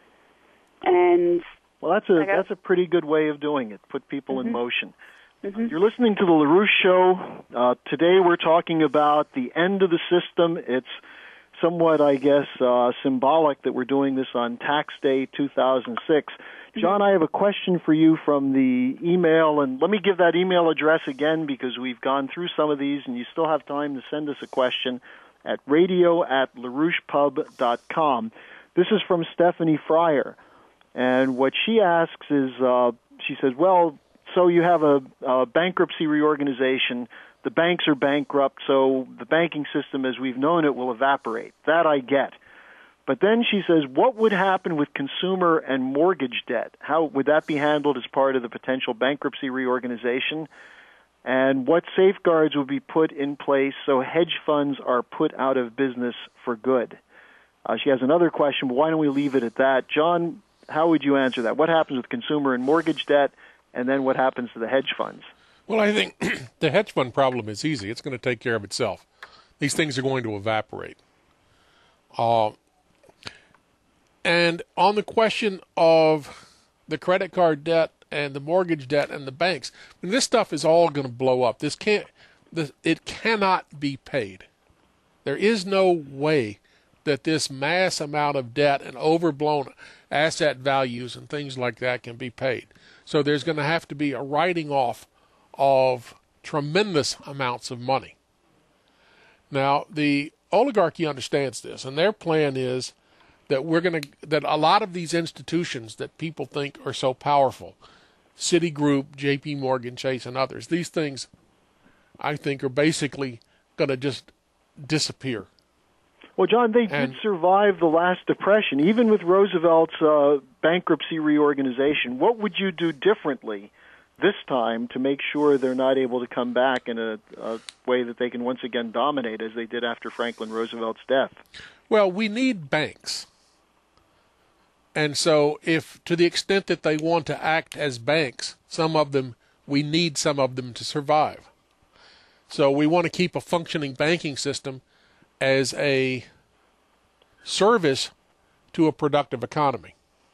And well, that's a that's a pretty good way of doing it. Put people mm-hmm. in motion. Mm-hmm. You're listening to the LaRouche Show. Uh, today we're talking about the end of the system. It's somewhat, I guess, uh, symbolic that we're doing this on Tax Day two thousand six. John, I have a question for you from the email, and let me give that email address again, because we've gone through some of these, and you still have time to send us a question at radio at larouchepub dot com. This is from Stephanie Fryer, and what she asks is, uh, she says, well, so you have a, a bankruptcy reorganization, the banks are bankrupt, so the banking system as we've known it will evaporate. That I get. But then she says, what would happen with consumer and mortgage debt? How would that be handled as part of the potential bankruptcy reorganization? And what safeguards would be put in place so hedge funds are put out of business for good? Uh, she has another question, but why don't we leave it at that? John, how would you answer that? What happens with consumer and mortgage debt, and then what happens to the hedge funds? Well, I think the hedge fund problem is easy. It's going to take care of itself. These things are going to evaporate. Uh, and on the question of the credit card debt and the mortgage debt and the banks, I mean, this stuff is all going to blow up. This can't, this, it cannot be paid. There is no way that this mass amount of debt and overblown asset values and things like that can be paid. So there's going to have to be a writing off of tremendous amounts of money. Now, the oligarchy understands this, and their plan is that we're going to that a lot of these institutions that people think are so powerful, Citigroup, J P Morgan Chase, and others, these things, I think, are basically going to just disappear. Well, John, they and, did survive the last depression, even with Roosevelt's uh, bankruptcy reorganization. What would you do differently this time to make sure they're not able to come back in a, a way that they can once again dominate as they did after Franklin Roosevelt's death? Well, we need banks. And so if to the extent that they want to act as banks, some of them, we need some of them to survive. So we want to keep a functioning banking system as a service to a productive economy.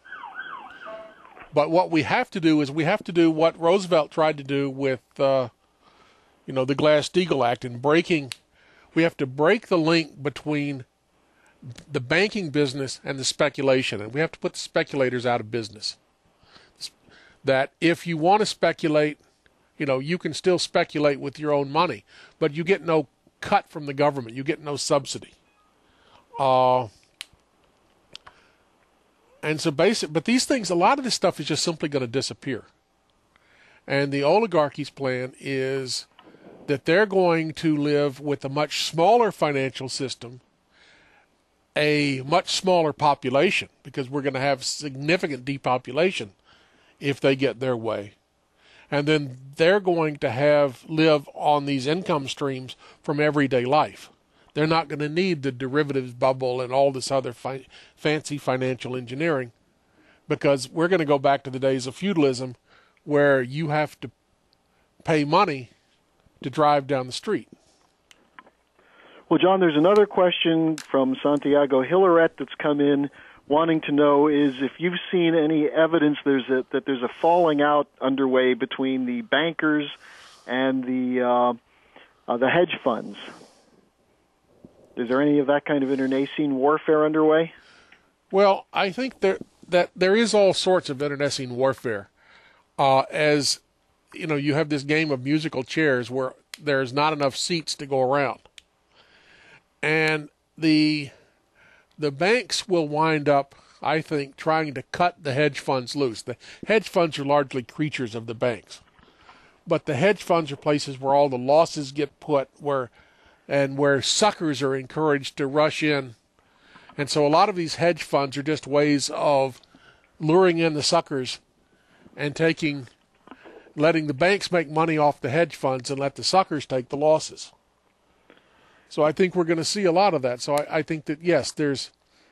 But what we have to do is we have to do what Roosevelt tried to do with, uh, you know, the Glass-Steagall Act and breaking. We have to break the link between the banking business and the speculation, and we have to put the speculators out of business. That if you want to speculate, you know, you can still speculate with your own money, but you get no cut from the government. You get no subsidy. Uh, and so basic, but these things, a lot of this stuff is just simply going to disappear. And the oligarchy's plan is that they're going to live with a much smaller financial system, a much smaller population, because we're going to have significant depopulation if they get their way. And then they're going to have live on these income streams from everyday life. They're not going to need the derivatives bubble and all this other fi- fancy financial engineering, because we're going to go back to the days of feudalism where you have to pay money to drive down the street. Well, John, there's another question from Santiago Hilaret that's come in wanting to know is if you've seen any evidence there's a, that there's a falling out underway between the bankers and the uh, uh, the hedge funds. Is there any of that kind of internecine warfare underway? Well, I think there, that there is all sorts of internecine warfare. Uh, as, you know, you have this game of musical chairs where there's not enough seats to go around. And the the banks will wind up, I think, trying to cut the hedge funds loose. The hedge funds are largely creatures of the banks. But the hedge funds are places where all the losses get put, where and where suckers are encouraged to rush in. And so a lot of these hedge funds are just ways of luring in the suckers and taking, letting the banks make money off the hedge funds and let the suckers take the losses. So I think we're going to see a lot of that. So I, I think that, yes, there's,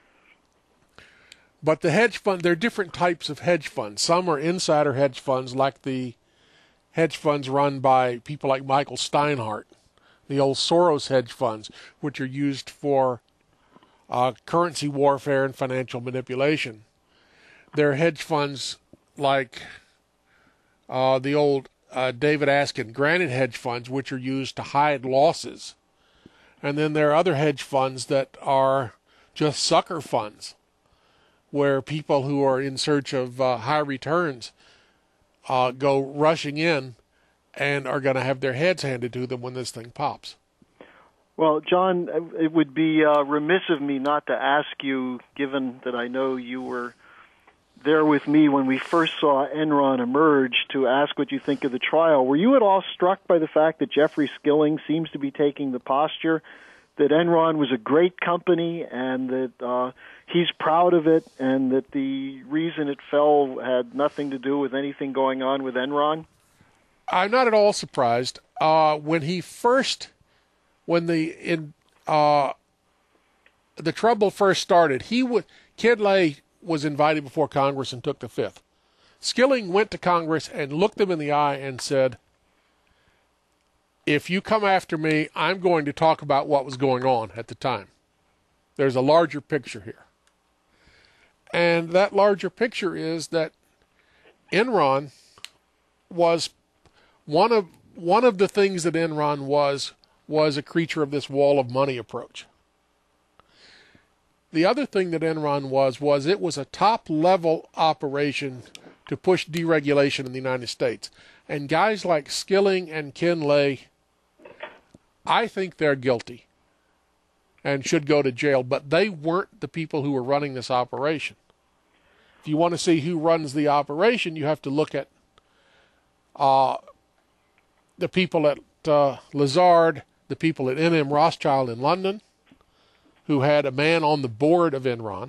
but the hedge fund, there are different types of hedge funds. Some are insider hedge funds, like the hedge funds run by people like Michael Steinhardt, the old Soros hedge funds, which are used for uh, currency warfare and financial manipulation. There are hedge funds like uh, the old uh, David Askin Granite hedge funds, which are used to hide losses. And then there are other hedge funds that are just sucker funds, where people who are in search of uh, high returns uh, go rushing in and are going to have their heads handed to them when this thing pops. Well, John, it would be uh, remiss of me not to ask you, given that I know you were there with me when we first saw Enron emerge, to ask what you think of the trial. Were you at all struck by the fact that Jeffrey Skilling seems to be taking the posture that Enron was a great company and that uh, he's proud of it, and that the reason it fell had nothing to do with anything going on with Enron? I'm not at all surprised. Uh, when he first, when the in uh, the trouble first started, he would Kid Lay was invited before Congress and took the fifth. Skilling went to Congress and looked them in the eye and said, if you come after me, I'm going to talk about what was going on at the time. There's a larger picture here. And that larger picture is that Enron was one of one of the things that Enron was was a creature of this wall of money approach. The other thing that Enron was, was it was a top-level operation to push deregulation in the United States. And guys like Skilling and Ken Lay, I think they're guilty and should go to jail, but they weren't the people who were running this operation. If you want to see who runs the operation, you have to look at uh, the people at uh, Lazard, the people at N M Rothschild in London, who had a man on the board of Enron.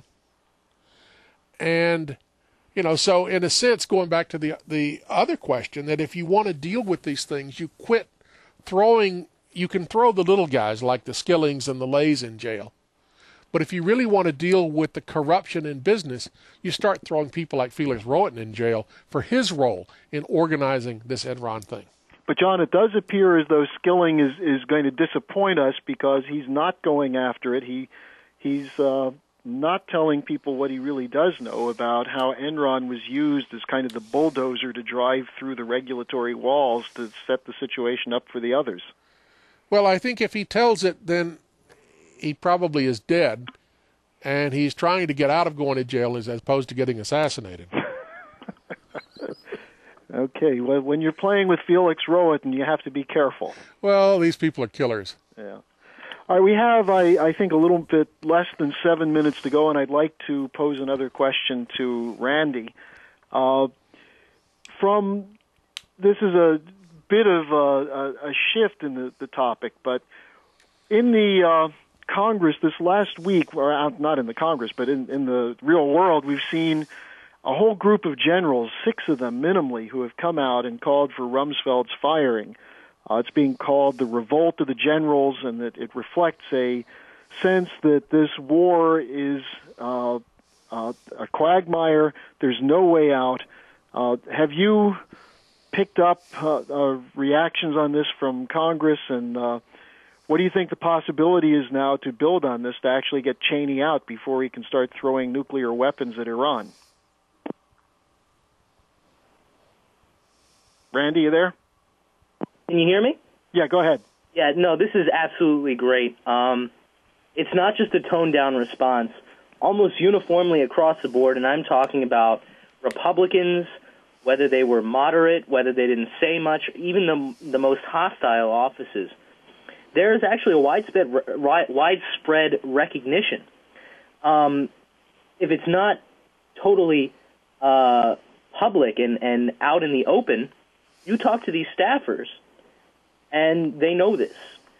And, you know, so in a sense, going back to the the other question, that if you want to deal with these things, you quit throwing, you can throw the little guys like the Skillings and the Lays in jail. But if you really want to deal with the corruption in business, you start throwing people like Felix Rohatyn in jail for his role in organizing this Enron thing. But, John, it does appear as though Skilling is, is going to disappoint us because he's not going after it. He He's uh, not telling people what he really does know about how Enron was used as kind of the bulldozer to drive through the regulatory walls to set the situation up for the others. Well, I think if he tells it, then he probably is dead, and he's trying to get out of going to jail as opposed to getting assassinated. Okay, well, when you're playing with Felix Rohatyn, you have to be careful. Well, these people are killers. Yeah. All right, we have, I, I think, a little bit less than seven minutes to go, and I'd like to pose another question to Randy. Uh, from this is a bit of a, a shift in the, the topic, but in the uh, Congress this last week, or not in the Congress, but in, in the real world, we've seen a whole group of generals, six of them minimally, who have come out and called for Rumsfeld's firing. Uh, it's being called the revolt of the generals, and that it reflects a sense that this war is uh, uh, a quagmire. There's no way out. Uh, have you picked up uh, uh, reactions on this from Congress, and uh, what do you think the possibility is now to build on this to actually get Cheney out before he can start throwing nuclear weapons at Iran? Randy, you there? Can you hear me? Yeah, go ahead. Yeah, no, this is absolutely great. Um, it's not just a toned-down response almost uniformly across the board, and I'm talking about Republicans, whether they were moderate, whether they didn't say much, even the, the most hostile offices, there is actually a widespread, widespread recognition. Um, if it's not totally uh, public and, and out in the open, you talk to these staffers, and they know this.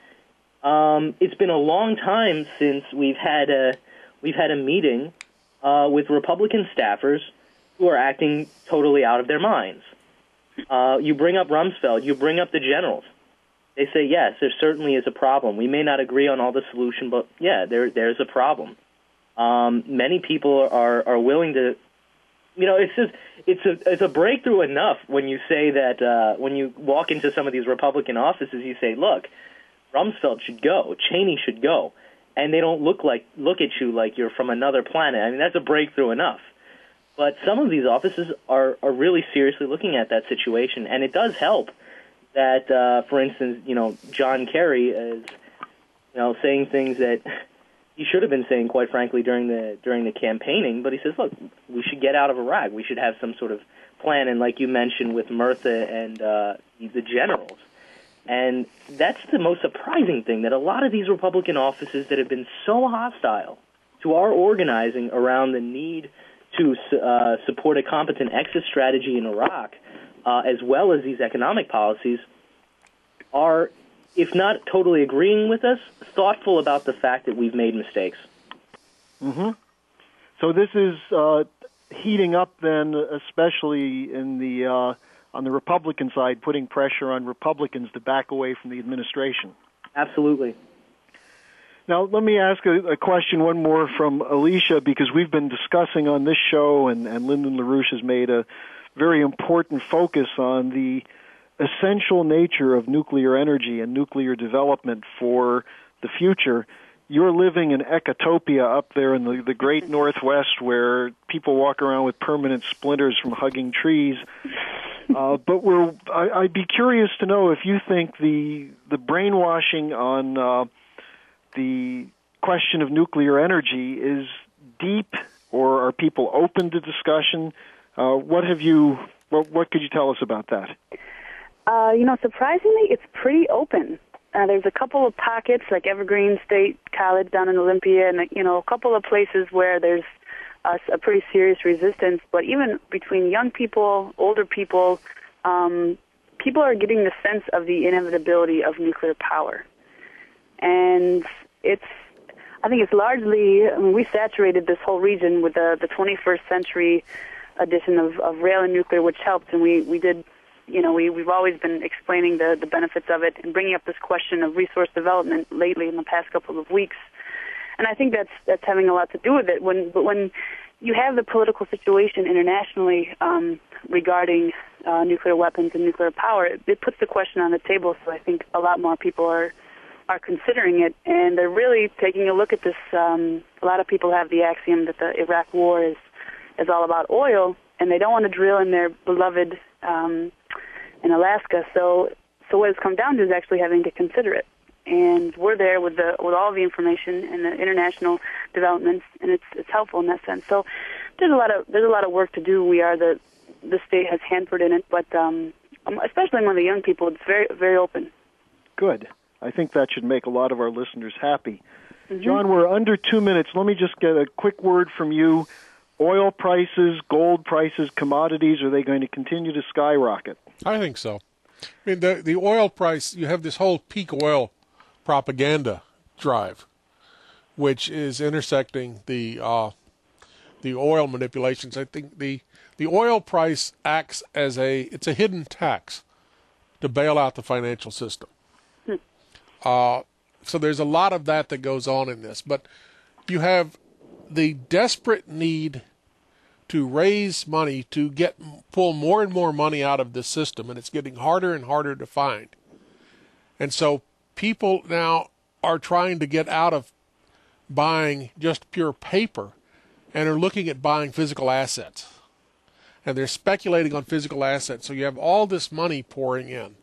Um, it's been a long time since we've had a we've had a meeting uh, with Republican staffers who are acting totally out of their minds. Uh, you bring up Rumsfeld, you bring up the generals. They say, yes, there certainly is a problem. We may not agree on all the solution, but yeah, there there's a problem. Um, many people are, are willing to, you know, it's just it's a it's a breakthrough enough when you say that uh, when you walk into some of these Republican offices, you say, look, Rumsfeld should go, Cheney should go, and they don't look like look at you like you're from another planet. I mean, that's a breakthrough enough. But some of these offices are, are really seriously looking at that situation, and it does help that, uh, for instance, you know, John Kerry is, you know, saying things that he should have been saying, quite frankly, during the during the campaigning. But he says, look, we should get out of Iraq. We should have some sort of plan, and like you mentioned with Murtha and uh, the generals. And that's the most surprising thing, that a lot of these Republican offices that have been so hostile to our organizing around the need to uh, support a competent exit strategy in Iraq, uh, as well as these economic policies, are, if not totally agreeing with us, thoughtful about the fact that we've made mistakes. Mm-hmm. So this is uh, heating up then, especially in the uh, on the Republican side, putting pressure on Republicans to back away from the administration. Absolutely. Now, let me ask a, a question, one more from Alicia, because we've been discussing on this show, and, and Lyndon LaRouche has made a very important focus on the essential nature of nuclear energy and nuclear development for the future. You're living in ecotopia up there in the, the great Northwest, where people walk around with permanent splinters from hugging trees. Uh, but we're, I, I'd be curious to know if you think the the brainwashing on uh, the question of nuclear energy is deep, or are people open to discussion? Uh, what have you? What, what could you tell us about that? Uh, you know, surprisingly, it's pretty open. Uh, there's a couple of pockets, like Evergreen State College down in Olympia, and you know, a couple of places where there's uh, a pretty serious resistance. But even between young people, older people, um, people are getting the sense of the inevitability of nuclear power, and it's. I think it's largely. I mean, we saturated this whole region with the the twenty-first century edition of, of rail and nuclear, which helped, and we we did. You know, we, we've always been explaining the, the benefits of it and bringing up this question of resource development lately in the past couple of weeks. And I think that's that's having a lot to do with it. When But when you have the political situation internationally um, regarding uh, nuclear weapons and nuclear power, it, it puts the question on the table, so I think a lot more people are are considering it. And they're really taking a look at this. Um, a lot of people have the axiom that the Iraq war is, is all about oil, and they don't want to drill in their beloved um in Alaska, so so what it's come down to is actually having to consider it, and we're there with the with all the information and the international developments, and it's it's helpful in that sense. So there's a lot of there's a lot of work to do. We are the the state has Hanford in it, but um, especially among the young people, it's very very open. Good. I think that should make a lot of our listeners happy. Mm-hmm. John, we're under two minutes. Let me just get a quick word from you. Oil prices, gold prices, commodities, are they going to continue to skyrocket? I think so. I mean, the the oil price, you have this whole peak oil propaganda drive, which is intersecting the uh, the oil manipulations. I think the the oil price acts as a it's a hidden tax to bail out the financial system. Hmm. Uh, so there's a lot of that that goes on in this, but you have the desperate need to raise money to get pull more and more money out of the system, and it's getting harder and harder to find. And so people now are trying to get out of buying just pure paper and are looking at buying physical assets. And they're speculating on physical assets. So you have all this money pouring in,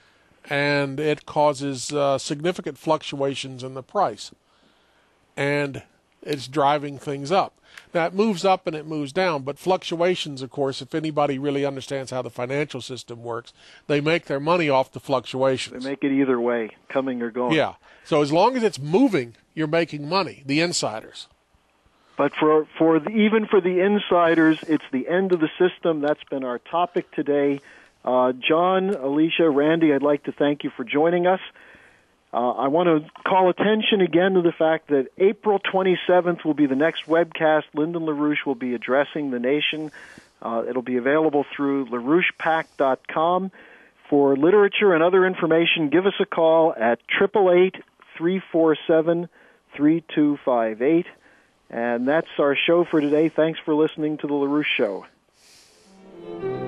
and it causes uh, significant fluctuations in the price. And it's driving things up. Now, it moves up and it moves down, but fluctuations, of course, if anybody really understands how the financial system works, they make their money off the fluctuations. They make it either way, coming or going. Yeah. So as long as it's moving, you're making money, the insiders. But for for the, even for the insiders, it's the end of the system. That's been our topic today. Uh, John, Alicia, Randy, I'd like to thank you for joining us. Uh, I want to call attention again to the fact that April twenty-seventh will be the next webcast. Lyndon LaRouche will be addressing the nation. Uh, it'll be available through LaRouche Pac dot com. For literature and other information, give us a call at eight eight eight, three four seven, three two five eight. And that's our show for today. Thanks for listening to The LaRouche Show.